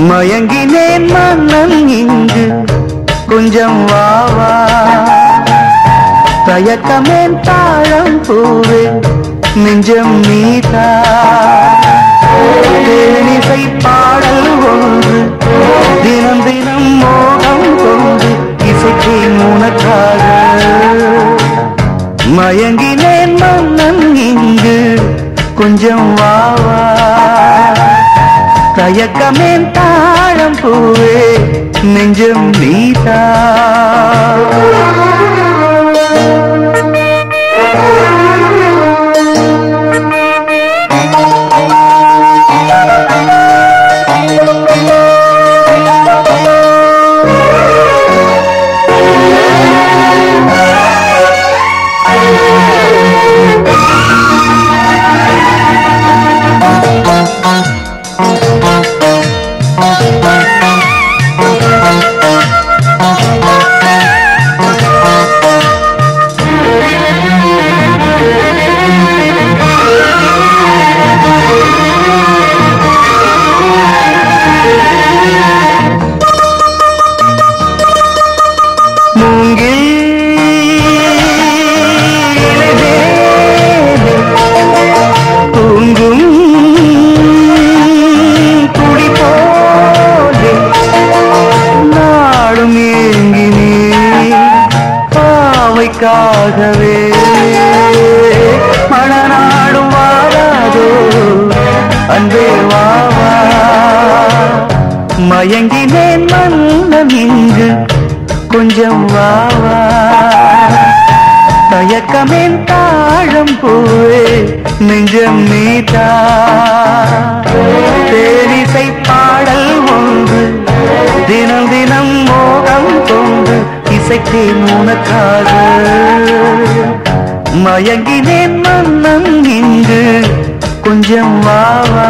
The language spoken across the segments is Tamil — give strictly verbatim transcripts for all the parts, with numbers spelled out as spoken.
மயங்கினேன் மன்னன் இங்கு கொஞ்சம் வாவா தயக்கமேன் தாழம் பூவே நெஞ்சம் நீதா தேனிசை பாடல் ஒன்று தினம் தினம் மோகம் கொண்டு இசைக்கு உனக்காக மயங்கினேன் மன்னன் இங்கு கொஞ்சம் வாவா தயக்கமேன் தாழம் பூவே நெஞ்சம் நீதா காகவே மணநாடும் வாராதோ அன்பே வாவா மயங்கினேன் மன்னன் இங்கு கொஞ்சம் வாவா தயக்கமேன் தாழம் பூவே நெஞ்சம் நீதா தேனிசை பாடல் ஒன்று தினம் தினம் மோகம் கொண்டு இசைக்கு உனக்காக மயங்கினேன் மன்னன் இங்கு கொஞ்சம் வாவா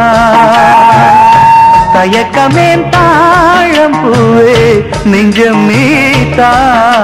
தயக்கமேன் தாழம் பூவே நெஞ்சம் நீதா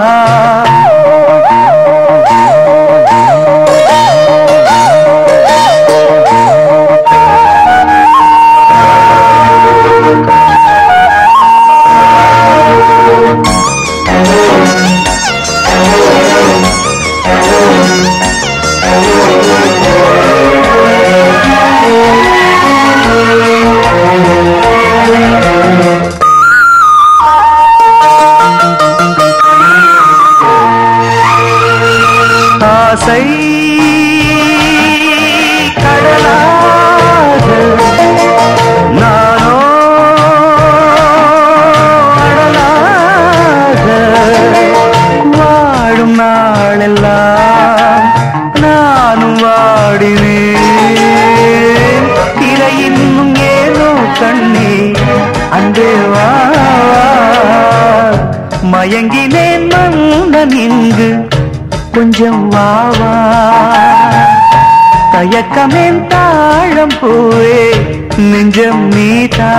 ஆசை கடலாக நானோ அடலாக வாழும் நாளெல்லாம் நானும் வாடினேன் இலை இன்னும் ஏனோ கண்ணே அன்பே வா மயங்கினேன் மன்னன் இங்கு கொஞ்சம் வாவா தயக்கமேன் தாழம் பூவே நெஞ்சம் நீதா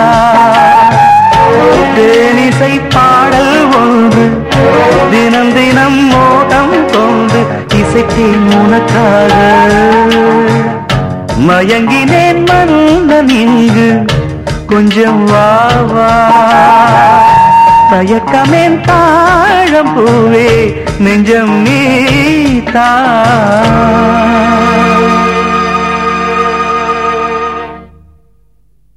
தேனிசை பாடல் ஒன்று தினம் தினம் மோகம் கொண்டு இசைக்கு உனக்காக மயங்கினேன் மன்னன் இங்கு கொஞ்சம் வாவா தயக்கமேன் தாழம் பூவே நெஞ்சம் நீதா